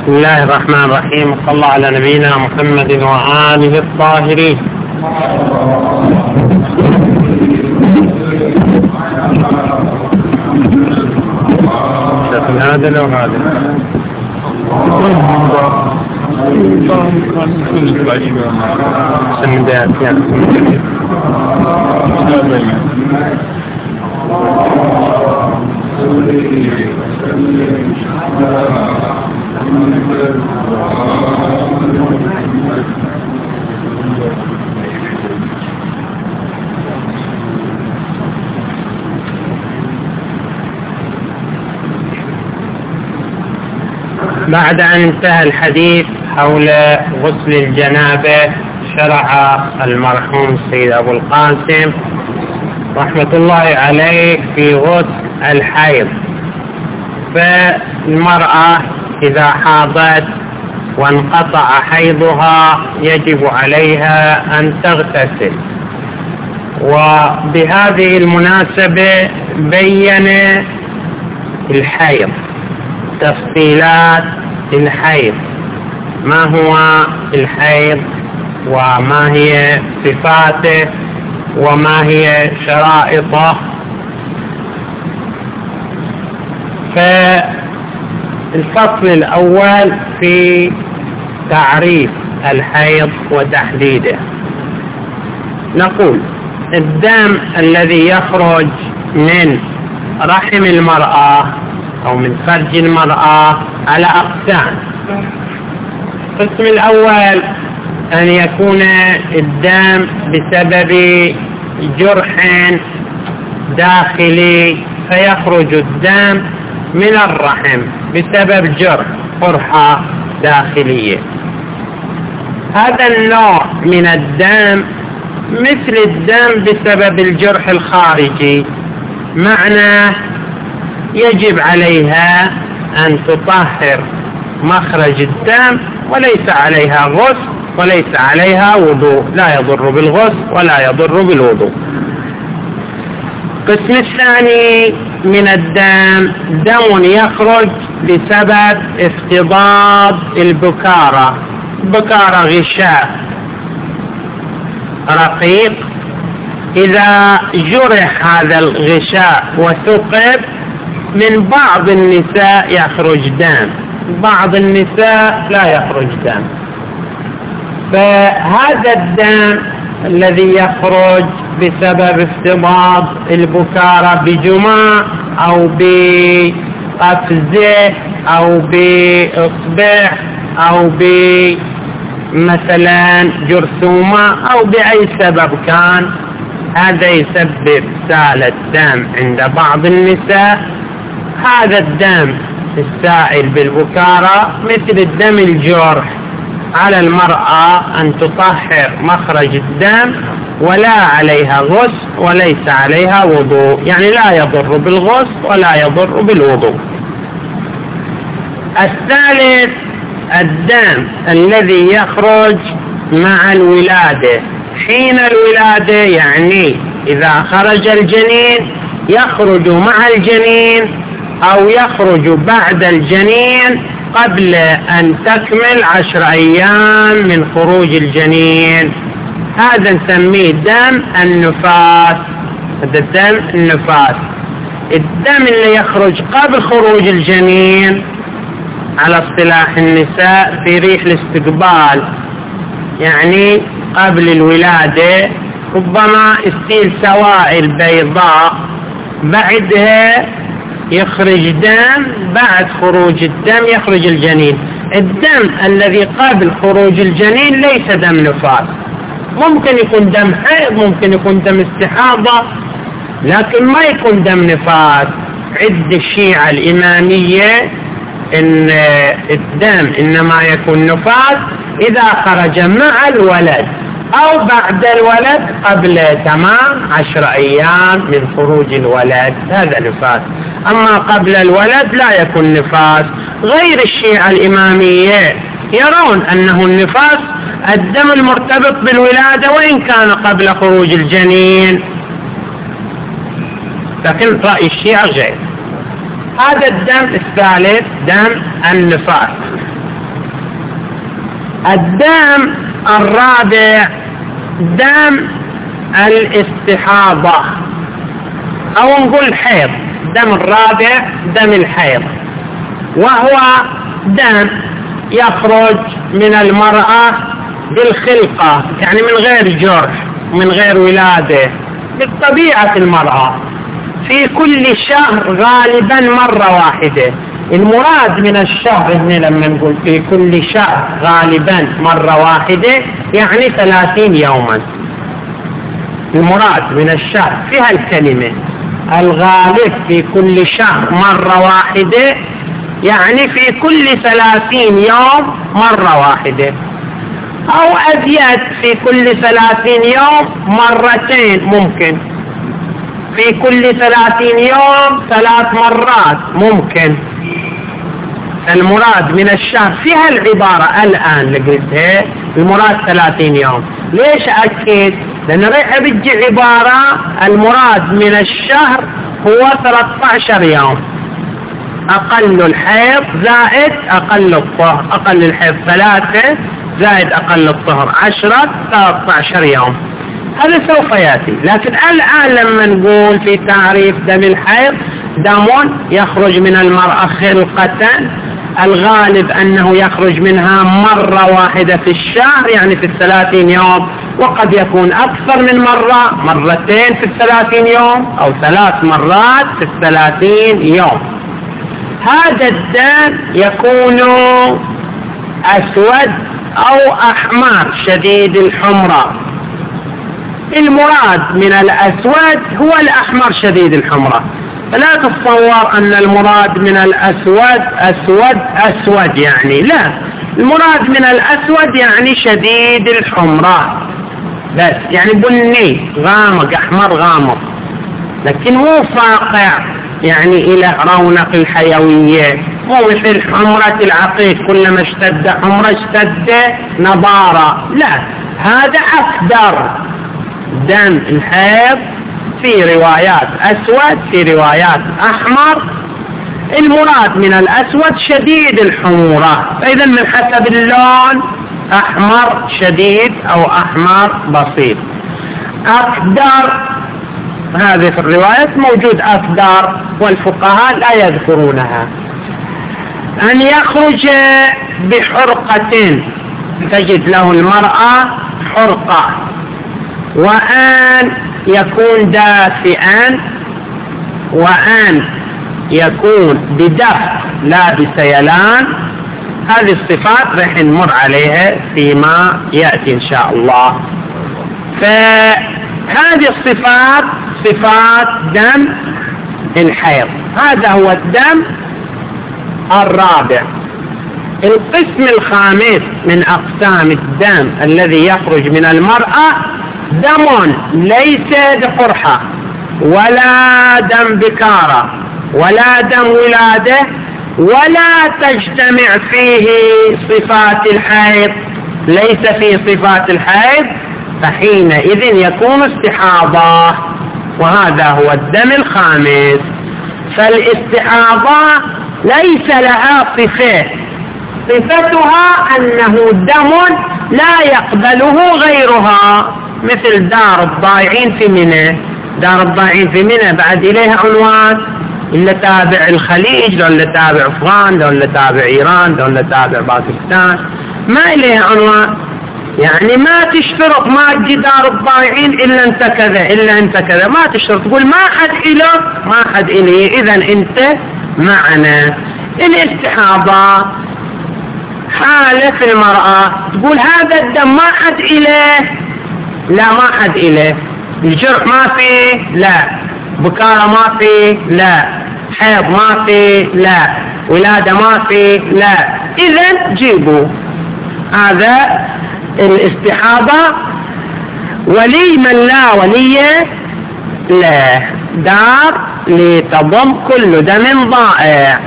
بسم الله الرحمن الرحيم، صلى الله على نبينا محمد وآله الطاهرين. هذا لو هذا بعد أن انتهى الحديث حول غسل الجنابة، شرع المرحوم السيد أبو القاسم رحمة الله عليه في غسل الحيض. فالمرأة إذا حاضت وانقطع حيضها يجب عليها أن تغتسل، وبهذه المناسبة بين الحيض، تفصيلات الحيض، ما هو الحيض وما هي صفاته وما هي شرائطه. فالفصل الأول في تعريف الحيض وتحديده. نقول الدم الذي يخرج من رحم المرأة أو من فرج المرأة على أقسام. القسم الأول أن يكون الدم بسبب جرح داخلي، فيخرج الدم من الرحم بسبب جرح، قرحة داخلية. هذا النوع من الدم مثل الدم بسبب الجرح الخارجي، معناه يجب عليها أن تطهر مخرج الدم، وليس عليها غسل وليس عليها وضوء، لا يضر بالغسل ولا يضر بالوضوء. القسم الثاني من الدم دم يخرج بسبب افتضاد البكارة. البكارة غشاء رقيق، إذا جرح هذا الغشاء وثقب من بعض النساء يخرج دم، بعض النساء لا يخرج دم. فهذا الدم الذي يخرج بسبب افتضاد البكارة بجماع أو بقفزة أو بإصبع أو مثلا جرثومة أو بأي سبب كان، هذا يسبب سالة دم عند بعض النساء. هذا الدم السائل بالبكارة مثل الدم الجرح، على المرأة أن تطهر مخرج الدم ولا عليها غسل وليس عليها وضوء، يعني لا يضر بالغسل ولا يضر بالوضوء. الثالث الدم الذي يخرج مع الولادة. حين الولادة يعني إذا خرج الجنين يخرج مع الجنين أو يخرج بعد الجنين قبل أن تكمل 10 أيام من خروج الجنين. هذا نسميه دم النفاس. هذا دم النفاس. الدم اللي يخرج قبل خروج الجنين على اصطلاح النساء في ريح الاستقبال، يعني قبل الولادة ربما يصير سوائل بيضاء، بعدها يخرج دم، بعد خروج الدم يخرج الجنين. الدم الذي قبل خروج الجنين ليس دم نفاس، ممكن يكون دم حيض، ممكن يكون دم استحاضة، لكن ما يكون دم نفاس. عند الشيعة الإمامية إن الدم إنما يكون نفاس إذا خرج مع الولد أو بعد الولد قبل تمام 10 أيام من خروج الولد، هذا نفاس. أما قبل الولد لا يكون نفاس. غير الشيعة الإمامية يرون أنه النفاس الدم المرتبط بالولادة وإن كان قبل خروج الجنين، لكن رأي الشيعة غير. هذا الدم الثالث دم النفاس. الدم الرابع دم الاستحاضة أو نقول الحيض. الدم الرابع دم الحيض، وهو دم يخرج من المرأة بالخلقة، يعني من غير جرح، من غير ولادة، بالطبيعة المرأة في كل شهر غالبا مرة واحدة. المراد من الشهر هنا لما نقول في كل شهر غالبا مرة واحدة يعني 30 يوما. المراد من الشهر فيها الكلمة الغالب في كل شهر مرة واحدة، يعني في كل 30 يوم مرة واحدة، أو أزيد في كل 30 يوم مرتين، ممكن في كل 30 يوم 3 مرات ممكن. المراد من الشهر فيها العبارة الآن اللي قلتها المراد 30 يوم. ليش أكيد؟ لأن ريحة بتجي عبارة المراد من الشهر هو 13 يوم، أقل الحيض زائد أقل الطهر، أقل الحيض 3 زائد أقل الطهر 10، 13 يوم. هذا سوف يأتي. لكن الآن لما نقول في تعريف دم الحيض دم يخرج من المرأة خلقة، الغالب أنه يخرج منها مرة واحدة في الشهر، يعني في 30 يوم، وقد يكون أكثر من مرة، مرتين في 30 يوم أو 3 مرات في 30 يوم. هذا الدم يكون أسود أو أحمر شديد الحمرة. المراد من الأسود هو الأحمر شديد الحمرة، فلا تتصور أن المراد من الأسود أسود يعني، لا، المراد من الأسود يعني شديد الحمرة بس، يعني بني غامق، أحمر غامق، لكن مو فاقع يعني إلى رونق الحيوية، مو مثل حمرة العقيق كلما اشتد حمرة اشتد نضارة، لا، هذا أخضر. دم الحيض في روايات أسود، في روايات أحمر. المراد من الأسود شديد الحمورة، فإذا من حسب اللون أحمر شديد أو أحمر بسيط. أخضر هذه في الروايات موجود أخضر، والفقهاء لا يذكرونها. أن يخرج بحرقة، تجد له المرأة حرقة، وأن يكون دافئا، وأن يكون بدفء لا بسيلان. هذه الصفات رح نمر عليها فيما يأتي إن شاء الله. فهذه الصفات صفات دم الحيض. هذا هو الدم الرابع. القسم الخامس من أقسام الدم الذي يخرج من المرأة دم ليس بقرحة ولا دم بكارة ولا دم ولادة ولا تجتمع فيه صفات الحيض، ليس فيه صفات الحيض، فحينئذ يكون استحاضة، وهذا هو الدم الخامس. فالاستحاضة ليس لها صفة، صفتها أنه دم لا يقبله غيرها، مثل دار الضائعين في منى. دار الضائعين في منى بعد إليها عنوان، إلا تابع الخليج، لو إلا تابع أفغان، لو إلا تابع إيران، لو إلا تابع باكستان، ما إليها عنوان. يعني ما تشترط ما تجي دار الضائعين إلا أنت كذا، إلا أنت كذا، ما تشترط، تقول ما حد إلك ما حد إلي، إذا أنت معنا. الاستحاضة حالة في المرأة، تقول هذا الدم ما حد إليه، لا ما حد إليه، الجرح ما فيه، لا، بكارة ما فيه، لا، حيض ما فيه، لا، ولادة ما فيه، لا، إذن جيبوا هذا الاستحاضة. ولي من لا ولي لا، دار لتضم كل دم ضائع.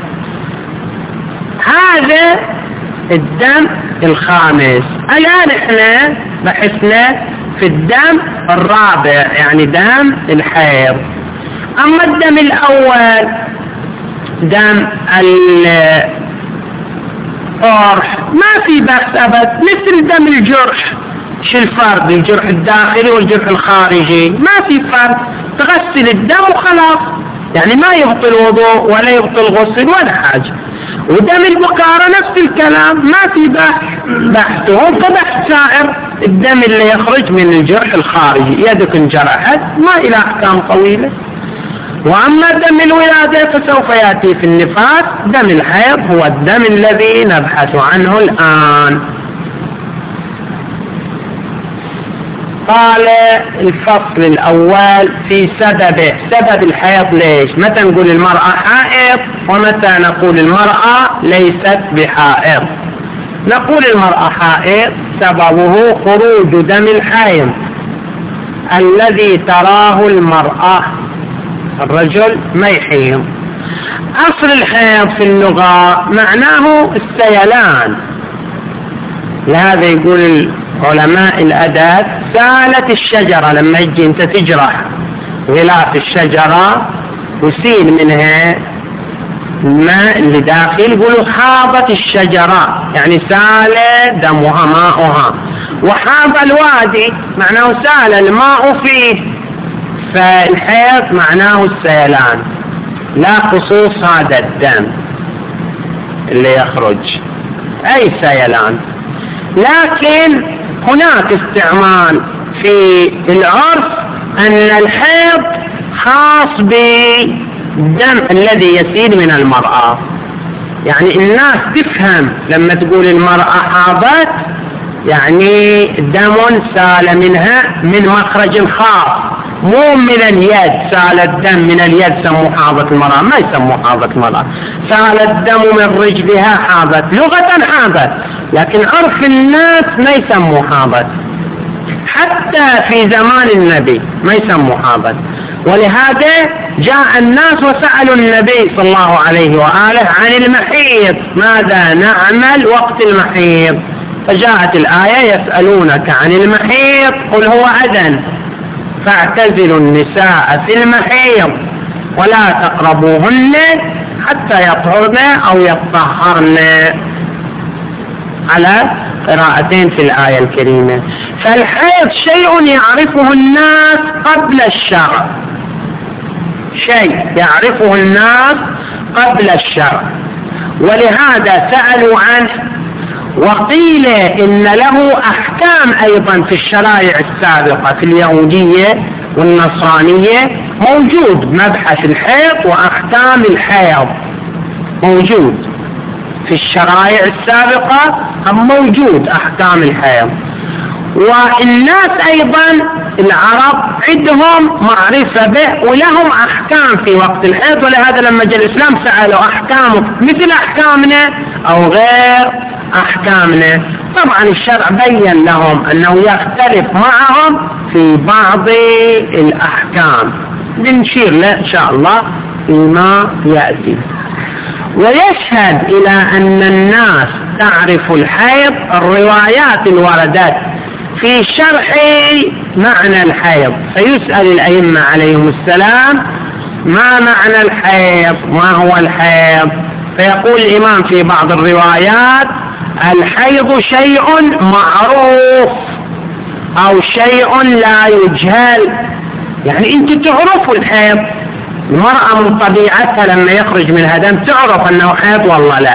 هذا الدم الخامس. الآن احنا بحثنا في الدم الرابع، يعني دم الحيض. أما الدم الأول دم قرح ما في بأس أبد، مثل دم الجرح. شو الفرق بين الجرح الداخلي والجرح الخارجي؟ ما في فرق، تغسل الدم وخلاص، يعني ما يبطل وضوء ولا يبطل غسل ولا حاجة. ودم البقارة نفس الكلام، ما في بحثه كبحث سائر الدم اللي يخرج من الجرح الخارجي. يدك انجرحت ما إلى أحكام طويلة. وأما دم الولادة فسوف يأتي في النفاس. دم الحيض هو الدم الذي نبحث عنه الآن. قال الفصل الأول في سبب الحيض. ليش؟ متى نقول المرأة حائض ومتى نقول المرأة ليست بحائض؟ نقول المرأة حائض سببه خروج دم الحيض الذي تراه المرأة. الرجل ما يحيض. أصل الحيض في اللغة معناه السيلان. لهذا يقول علماء الأدب سالت الشجرة. لما يجي انت تجرح غلاف الشجرة وسيل منها الماء اللي داخل، يقولوا حاضت الشجرة، يعني سال دمها ماؤها. وحاض الوادي معناه سال الماء فيه. فالحيض معناه السيلان، لا خصوص هذا الدم اللي يخرج أي سيلان. لكن هناك استعمال في العرف أن الحيض خاص بالدم الذي يسيل من المرأة. يعني الناس تفهم لما تقول المرأة حاضت يعني دم سال منها من مخرج خاص، مو من اليد. سال الدم من اليد سموه حاضت المرأة، ما يسموه حاضت المرأة. سال الدم من رجلها حاضت، لغة حاضت، لكن عرف الناس ما يسموه حاضت. حتى في زمان النبي ما يسموه حاضت. ولهذا جاء الناس وسألوا النبي صلى الله عليه وآله عن المحيض، ماذا نعمل وقت المحيض؟ فجاءت الآية يسألونك عن المحيض قل هو أذى فاعتزلوا النساء في المحيض ولا تقربوهن حتى يطهرن أو يطهرن، على قراءتين في الآية الكريمة. فالحيض شيء يعرفه الناس قبل الشرع، شيء يعرفه الناس قبل الشرع، ولهذا سألوا عنه. وقيل إن له أحكام أيضا في الشرائع السابقة في اليهودية والنصرانية. موجود مبحث الحيض وأحكام الحيض، موجود في الشرائع السابقة، موجود أحكام الحيض. والناس أيضا العرب عندهم معرفة به ولهم أحكام في وقت الحيض. ولهذا لما جاء الإسلام سألوا أحكامه مثل أحكامنا أو غير أحكامنا. طبعا الشرع بين لهم أنه يختلف معهم في بعض الأحكام، بنشير له إن شاء الله فيما يأتي. ويشهد إلى أن الناس تعرف الحيض الروايات الوردت في شرح معنى الحيض. فيسأل الأئمة عليهم السلام ما معنى الحيض، ما هو الحيض؟ فيقول الإمام في بعض الروايات الحيض شيء معروف أو شيء لا يجهل. يعني أنت تعرفوا الحيض، المرأة من طبيعتها لما يخرج منها دم تعرف أنه حيض والله لا.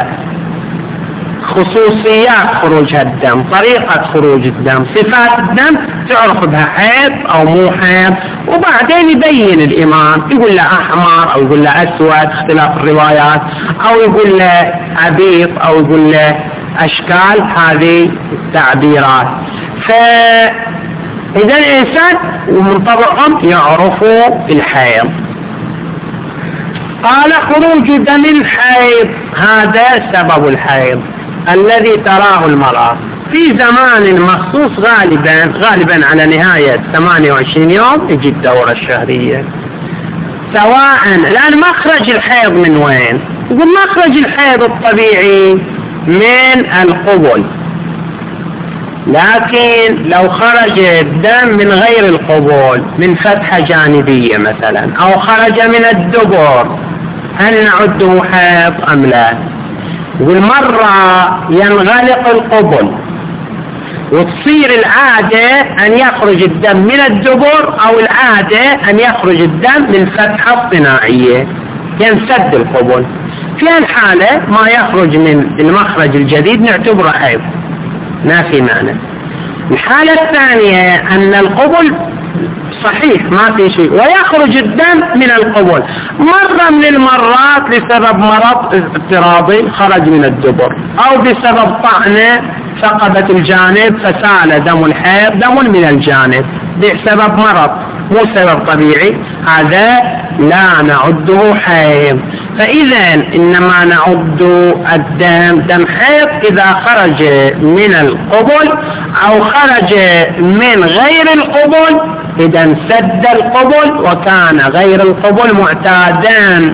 خصوصيات خروج الدم، طريقة خروج الدم، صفات الدم تعرف بها حيض أو مو حيض. وبعدين يبين الإمام، يقول له أحمر أو يقول له أسود، اختلاف الروايات، أو يقول له عبيط أو يقول له أشكال، هذه التعبيرات. فإذا الإنسان ومن طبعهم يعرفوا الحيض. قال خروج دم الحيض هذا سبب الحيض الذي تراه المرأة في زمان مخصوص، غالبا على نهاية 28 يوم يجي الدورة الشهرية. سواء الآن مخرج الحيض من وين؟ يقول مخرج الحيض الطبيعي من القبل، لكن لو خرج الدم من غير القبول، من فتحة جانبية مثلا، أو خرج من الدبر، هل نعده حيض أم لا؟ والمرة ينغلق القبل وتصير العادة أن يخرج الدم من الدبر، أو العادة أن يخرج الدم من فتحة صناعية ينسد القبل. في الحالة ما يخرج من المخرج الجديد نعتبره حيض ما في معنى. الحالة الثانية أن القبل صحيح ما في شيء ويخرج الدم من القبل، مرة من المرات بسبب مرض اضطرابي خرج من الدبر، أو بسبب طعنة ثقبت الجانب فسال دم الحيض دم من الجانب بسبب مرض مو سبب طبيعي، هذا لا نعده حيض. فإذا إنما نعد الدم دم حيض إذا خرج من القبل أو خرج من غير القبل، إذا انسد القبل وكان غير القبل معتادا،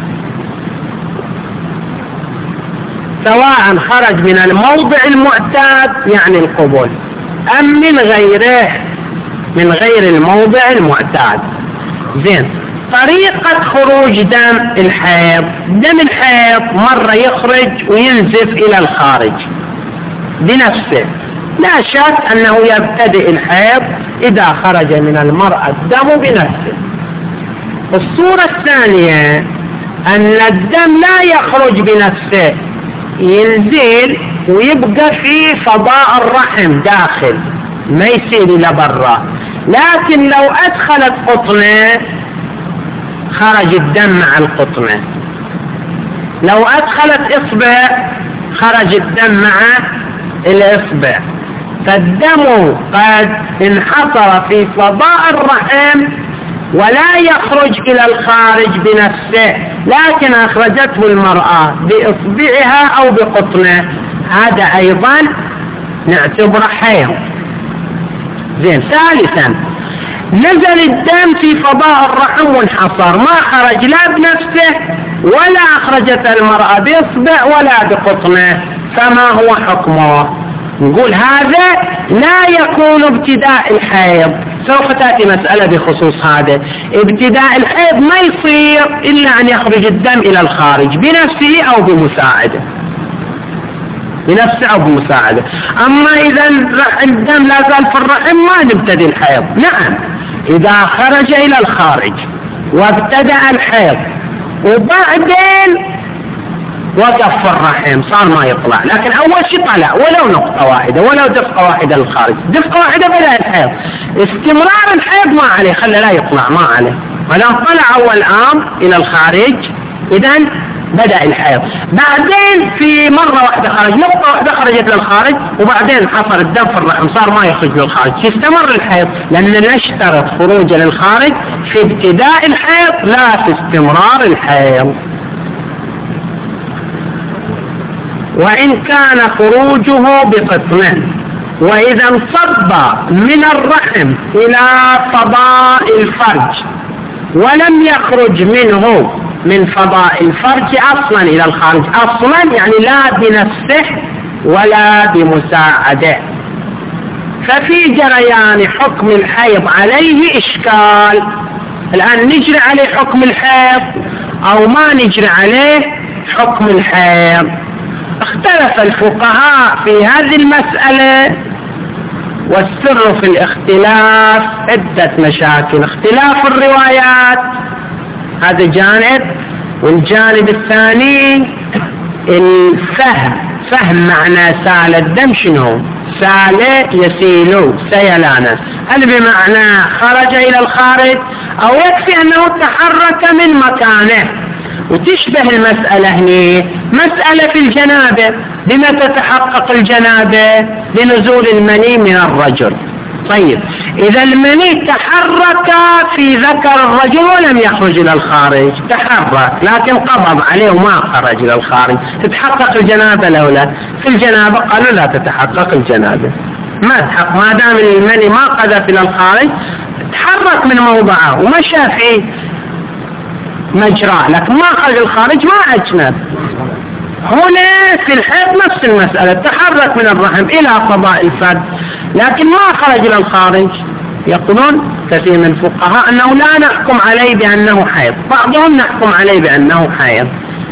سواء خرج من الموضع المعتاد يعني القبل أم من غيره من غير الموضع المعتاد. زين، طريقة خروج دم الحيض. دم الحيض مرة يخرج وينزف إلى الخارج بنفسه، لا شك أنه يبتدئ الحيض إذا خرج من المرأة الدم بنفسه. الصورة الثانية أن الدم لا يخرج بنفسه، ينزل ويبقى في فضاء الرحم داخل ما يصير إلى برا، لكن لو أدخلت قطنة خرج الدم مع القطنة، لو أدخلت إصبع خرج الدم مع الإصبع، فالدم قد انحصر في فضاء الرحم ولا يخرج إلى الخارج بنفسه، لكن أخرجته المرأة بإصبعها أو بقطنة، هذا أيضا نعتبره حيض. زين، ثالثا نزل الدم في فضاء الرحم وانحصر، ما خرج لا بنفسه ولا أخرجت المرأة بإصبع ولا بقطنة، فما هو حكمه؟ نقول هذا لا يكون ابتداء الحيض. سوف تأتي مسألة بخصوص هذا. ابتداء الحيض ما يصير إلا أن يخرج الدم إلى الخارج بنفسه أو بمساعدة، بنفسه أو بمساعدة. أما إذا الدم لا زال في الرحم ما نبتدي الحيض. نعم، إذا خرج إلى الخارج وابتدأ الحيض وبعدين وقف في الرحم صار ما يطلع، لكن أول شيء طلع ولو نقطة واحدة ولو دفقة واحدة للخارج، دفقة واحدة بدأ الحيض، استمرار الحيض ما عليه، خلى لا يطلع ما عليه، ولو طلع أول آم إلى الخارج إذن بدأ الحيض. بعدين في مرة واحدة خرج، نقطة واحدة خرجت للخارج وبعدين حصل الدم في الرحم صار ما يخرج للخارج، يستمر الحيض، لأن نشترط خروجه للخارج في ابتداء الحيض لا في استمرار الحيض. وإن كان خروجه بقطنة، وإذا انصب من الرحم إلى فضاء الفرج ولم يخرج منه من فضاء الفرج أصلا إلى الخارج، أصلا يعني لا بنفسه ولا بمساعدة، ففي جريان حكم الحيض عليه إشكال. الآن نجري عليه حكم الحيض أو ما نجري عليه حكم الحيض؟ اختلف الفقهاء في هذه المسألة، والسر في الاختلاف عدة مشاكل. اختلاف الروايات هذا جانب، والجانب الثاني الفهم، فهم معنى سال الدم شنو؟ سال يسيل سيلانا، هل بمعنى خرج إلى الخارج أو يكفي أنه تحرك من مكانه؟ وتشبه المسألة هنا مسألة في الجنابة. بما تتحقق الجنابة؟ لنزول المني من الرجل. طيب، إذا المني تحرك في ذكر الرجل ولم يخرج إلى الخارج، تحرك لكن قبض عليه وما خرج إلى الخارج، تتحقق الجنابة لولا؟ في الجنابة قالوا لا تتحقق الجنابة، ما تحقق ما دام المني ما قذف إلى الخارج، تحرك من موضعه ومشى في مجراه لكن ما خرج الخارج ما أجنب. هنا في الحيض نفس المسألة، تحرك من الرحم إلى فضاء الفرد لكن ما خرج إلى الخارج. يقولون كثير من الفقهاء أنه لا نحكم عليه بأنه حيض، بعضهم نحكم عليه بأنه حيض.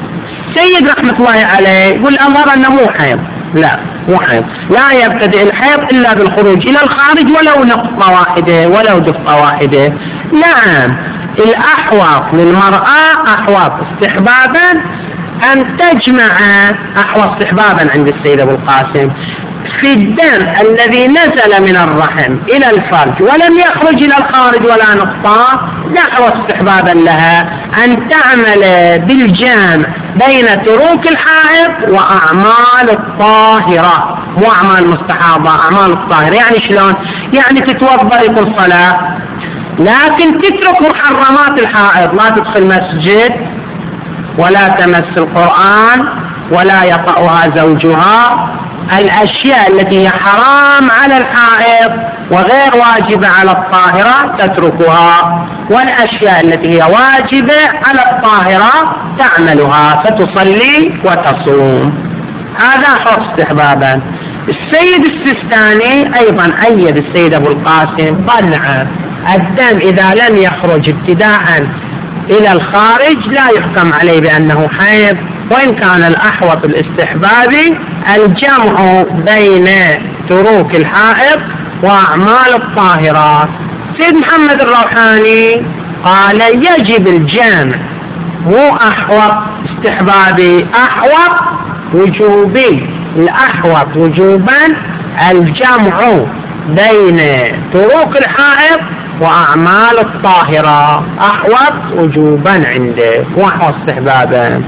السيد رحمة الله عليه يقول الأظهر أنه مو حيض، لا مو حيض، لا يبتدئ الحيض إلا بالخروج إلى الخارج ولو نقطة واحدة ولو دفعة واحدة. نعم الأحوط للمرأة أحوط استحبابا أن تجمع، أحوط استحبابا عند السيد أبو القاسم في الدم الذي نزل من الرحم إلى الفرج ولم يخرج إلى الخارج ولا نقطة، أحوط استحبابا لها أن تعمل بالجامع بين تروك الحائض وأعمال الطاهرة، مو أعمال مستحاضة، أعمال الطاهرة. يعني شلون؟ يعني تتوضأ يكون صلاة لكن تترك محرمات الحائض، لا تدخل مسجد ولا تمس القرآن ولا يطأها زوجها، الأشياء التي هي حرام على الحائض وغير واجبة على الطاهرة تتركها، والأشياء التي هي واجبة على الطاهرة تعملها فتصلي وتصوم. هذا حرص استحبابا. السيد السيستاني أيضا أيد السيد أبو القاسم قال نعم الدم إذا لم يخرج ابتداء إلى الخارج لا يحكم عليه بأنه حيض، وإن كان الأحوط الاستحبابي الجمع بين تروك الحائض وأعمال الطاهرات. سيد محمد الروحاني قال يجب الجمع، مو أحوط استحبابي، أحوط وجوبي، الأحوط وجوبا الجمع بين تروك الحائض وأعمال الطاهرة، أحوط وجوبا عندك وأحوط استحبابا.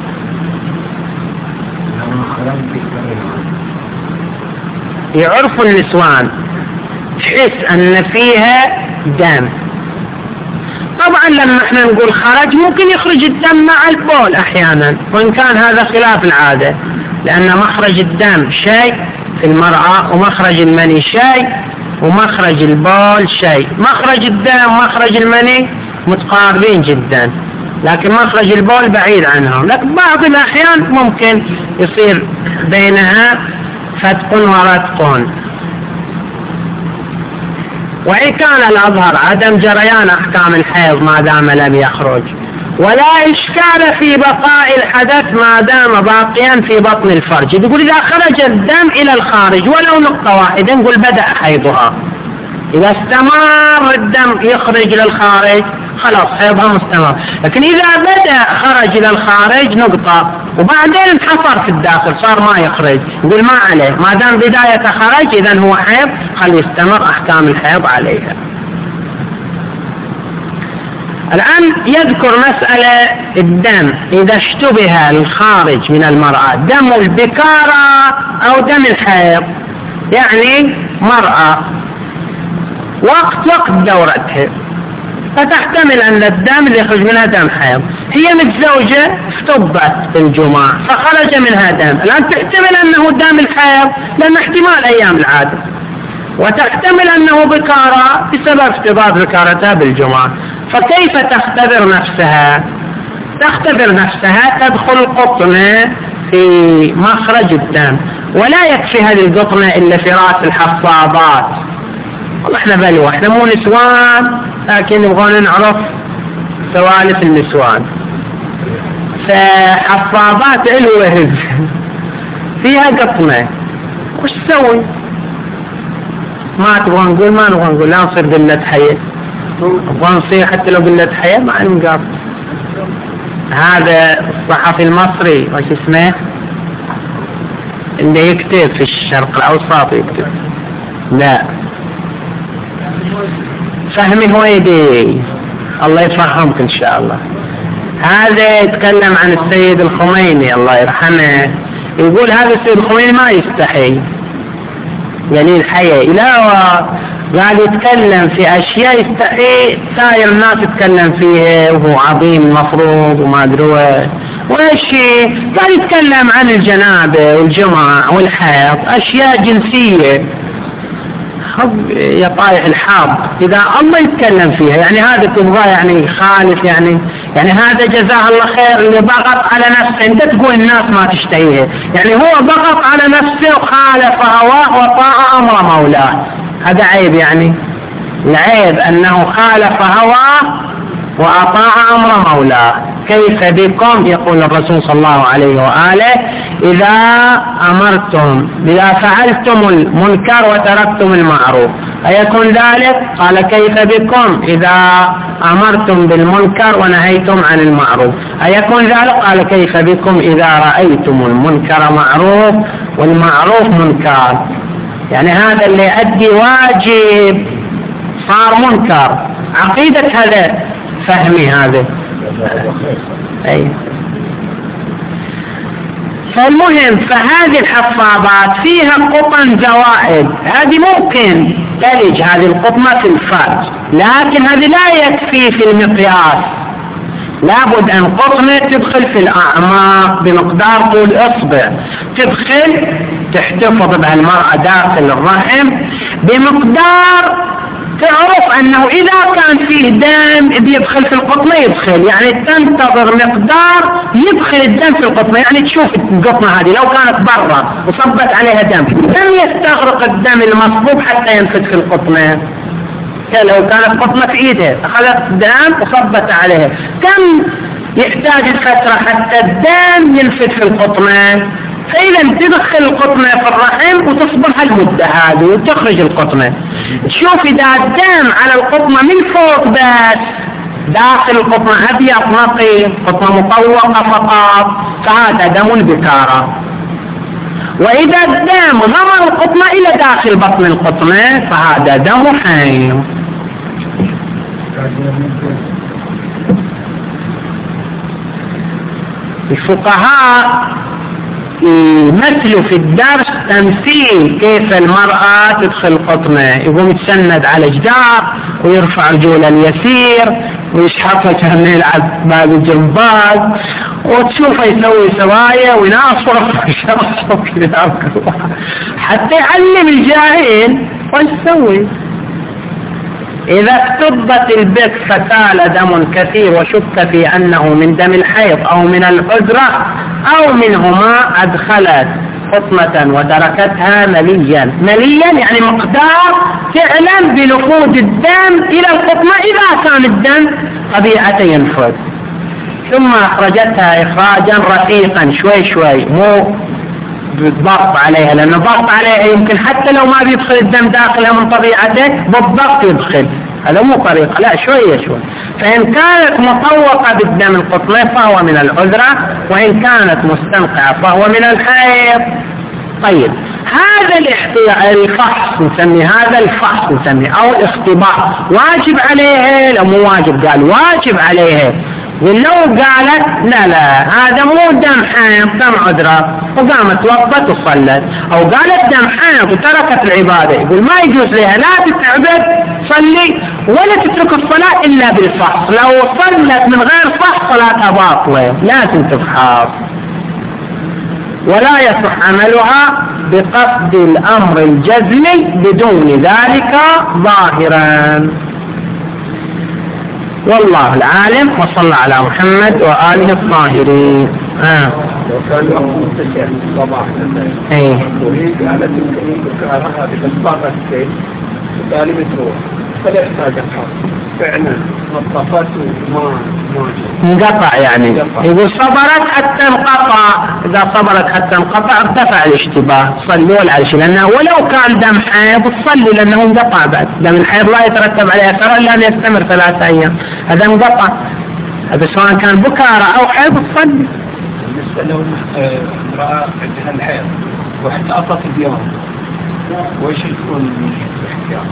يعرف النسوان تحس أن فيها دم، طبعا لما احنا نقول خرج ممكن يخرج الدم مع البول أحيانا، وإن كان هذا خلاف العادة، لأن مخرج الدم شيء في المرأة ومخرج المني شيء ومخرج البول شيء. مخرج الدم ومخرج المني متقاربين جدا، لكن مخرج البول بعيد عنهم، لكن بعض الأحيان ممكن يصير بينها فتق ورتق. وإن كان الأظهر عدم جريان أحكام الحيض ما دام لم يخرج، ولا إشكال في بقاء الحدث ما دام باقيا في بطن الفرج. يقول إذا خرج الدم إلى الخارج ولو نقطة واحدة نقول بدأ حيضها، إذا استمر الدم يخرج إلى الخارج خلاص حيضها مستمر، لكن إذا بدأ خرج إلى الخارج نقطة وبعدين انحصر في الداخل صار ما يخرج نقول ما عليه، ما دام بداية خرج إذن هو حيض، خلي يستمر أحكام الحيض عليها. الآن يذكر مسألة الدم إذا اشتبه الخارج من المرأة دم البكارة أو دم الحيض، يعني مرأة وقت دورتها فتحتمل أن الدم اللي يخرج منها دم حيض، هي متزوجة افتضت بالجماع فخرج منها دم، الآن تحتمل أنه دم الحيض لأن احتمال أيام العادة، وتحتمل أنه بكارة بسبب افتضاد بكارتها بالجماع، فكيف تختبر نفسها؟ تختبر نفسها تدخل قطنة في مخرج الدم، ولا يكفي هذه القطنة إلا في رأس الحصابات. والله احنا بلوى، احنا مو نسوان لكن نبغون نعرف سوالف النسوان. فحصابات الوهز فيها قطنة وش تسوي؟ ما تبغى نقول ما نبغى نقول، لا نصير قلة حياة، نبغى نصير حتى لو قلة حياة ما نقاط. هذا الصحفي المصري وش اسمه اللي يكتب في الشرق الأوسط يكتب، لا فهمي هويدي الله يفهمك إن شاء الله. هذا يتكلم عن السيد الخميني الله يرحمه، يقول هذا السيد الخميني ما يستحي قليل حياة، لا قاعد يتكلم في أشياء يستحي سائر الناس يتكلم فيها وهو عظيم المفروض وما أدري وإيش، قاعد يتكلم عن الجنابة والجمعة والحيض أشياء جنسية. يا طايح الحاب إذا الله يتكلم فيها، يعني هذا تبغى يعني خالف، يعني هذا جزاه الله خير اللي ضغط على نفسه، انت تقول الناس ما تشتهيها، يعني هو ضغط على نفسه وخالف هواه وطاع أمر مولاه، هذا عيب. يعني العيب أنه خالف هواه وأطاع أمر مولاه. كيف بكم، يقول الرسول صلى الله عليه وآله: إذا فعلتم المنكر وتركتم المعروف أيكون ذلك؟ قال: كيف بكم إذا أمرتم بالمنكر ونهيتم عن المعروف أيكون ذلك؟ قال: كيف بكم إذا رأيتم المنكر معروف والمعروف منكر. يعني هذا اللي يؤدي واجب صار منكر. عقيدة هذا فهمي هذا. أي. فالمهم فهذه الحفاظات فيها قطن زوائد، هذه ممكن تلج هذه القطنة في الفرج، لكن هذه لا يكفي في المقياس. لابد أن قطنة تدخل في الأعماق بمقدار طول إصبع، تدخل تحتفظ بها المرأة داخل الرحم بمقدار تعرف أنه إذا كان فيه دم بيدخل في القطنة يدخل، يعني تنتظر مقدار يدخل الدم في القطنة. يعني تشوف القطنة هذه لو كانت برا وصبت عليها دم لم يستغرق الدم المصبوب حتى ينفذ في القطنة. لو كانت قطنة في إيدها أخذت دم وصبت عليها كم يحتاج الفترة حتى الدم ينفذ في القطنة؟ فإذا تدخل القطنة في الرحم وتصبر هالمدة هذه وتخرج القطنة. شوف إذا الدم على القطنة من فوق بس داخل القطنة أبيض نقي، قطنة مطوقة فقط، فهذا دم البكارة. وإذا الدم غمر القطنة إلى داخل بطن القطنة فهذا دم حيض. الفقهاء يمثلوا في الدرس تمثيل كيف المرأة تدخل القطنة، يقوم يتسند على جدار ويرفع رجوله اليسير ويشحفك هم يلعب باب الجمباز وتشوفه يسوي سوايا ويناصر حتى يعلم الجاهل وش يسوي. إذا اكتبت البك فسال دم كثير وشك في أنه من دم الحيض أو من الحجرة أو منهما أدخلت قطنة وتركتها مليا. مليا يعني مقدار تعلم بنفوذ الدم إلى القطنة إذا كان الدم طبيعة ينفذ، ثم أخرجتها إخراجا رقيقا شوي شوي، مو بالضغط عليها، لأن الضغط عليها يمكن حتى لو ما بيدخل الدم داخلها من طبيعته بالضغط يدخل، هذا مو طريقة، لا شوية شوي. فإن كانت مطوقة بالدم القطنة فهو من العذرة، وإن كانت مستنقعة فهو من الحيض. طيب هذا الفحص نسميه، هذا الفحص نسميه أو الاختبار واجب عليه لو مو واجب؟ قال واجب عليه. ولو قالت لا هذا مو دم حيض دم عذرة وقامت وقفت وصلت، أو قالت دم حيض وتركت العبادة، يقول ما يجوز لها لا تتعبد صلي ولا تترك الصلاة إلا بالفحص. لو صلت من غير فحص صلاتها باطلة، لازم تفحص. ولا يصح عملها بقصد الأمر الجزمي بدون ذلك ظاهرا. والله العالم، وصلى على محمد وآله الطاهرين. لو كان متسع الصباح وهي قالت يمكن بكارها بمصباغ السيل وقالي بتروح فلا يحتاج الحق فعلا نطفت وما انقطع. يعني يقول صبرت حتى انقطع، إذا صبرت حتى انقطع ارتفع الاشتباه، صلوا على شيء، لأنه ولو كان دم حيض تصلي لأنه انقطع بعد. دم الحيض لا يترتب عليه أثر إلا أن يستمر 3 أيام، هذا انقطع. هذا سواء كان بكارة أو حيض تصلي. بالنسبة لو امرأة عندها الحيض واحتاطت اليوم وإيش يكون الاحتياط؟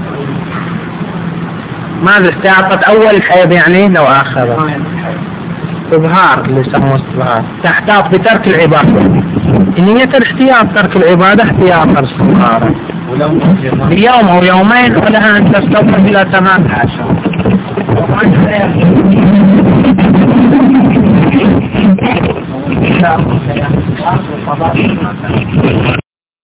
ماذا استعطت أول الحيض يعني لو آخر إظهار اللي يسموه استظهار، تحتاط بترك العبادة. نية الاحتياط ترك العبادة احتياط الاستظهار يوم أو يومين ولها أن تستوفى إلى 18.